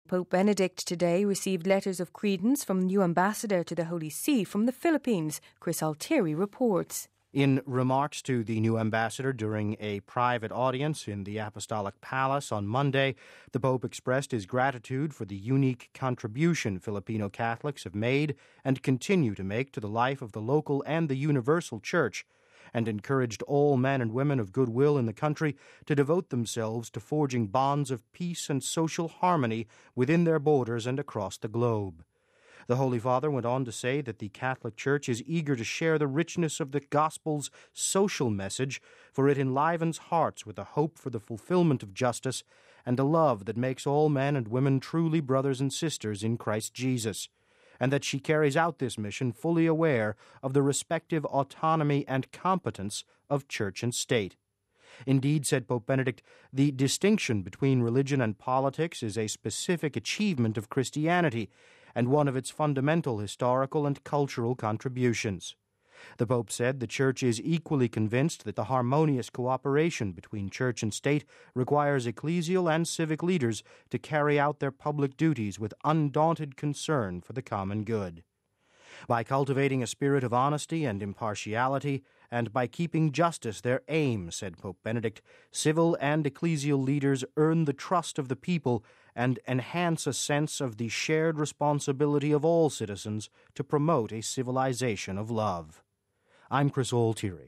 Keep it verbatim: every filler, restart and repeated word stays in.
Pope Benedict today received letters of credence from the new ambassador to the Holy See from the Philippines. Chris Altieri reports. In remarks to the new ambassador during a private audience in the Apostolic Palace on Monday, the Pope expressed his gratitude for the unique contribution Filipino Catholics have made and continue to make to the life of the local and the universal Church, and encouraged all men and women of goodwill in the country to devote themselves to forging bonds of peace and social harmony within their borders and across the globe. The Holy Father went on to say that the Catholic Church is eager to share the richness of the Gospel's social message, for it enlivens hearts with a hope for the fulfillment of justice and a love that makes all men and women truly brothers and sisters in Christ Jesus, and that she carries out this mission fully aware of the respective autonomy and competence of Church and State. Indeed, said Pope Benedict, the distinction between religion and politics is a specific achievement of Christianity, and one of its fundamental historical and cultural contributions. The Pope said the Church is equally convinced that the harmonious cooperation between Church and State requires ecclesial and civic leaders to carry out their public duties with undaunted concern for the common good. By cultivating a spirit of honesty and impartiality, and by keeping justice their aim, said Pope Benedict, civil and ecclesial leaders earn the trust of the people and enhance a sense of the shared responsibility of all citizens to promote a civilization of love. I'm Chris Altieri.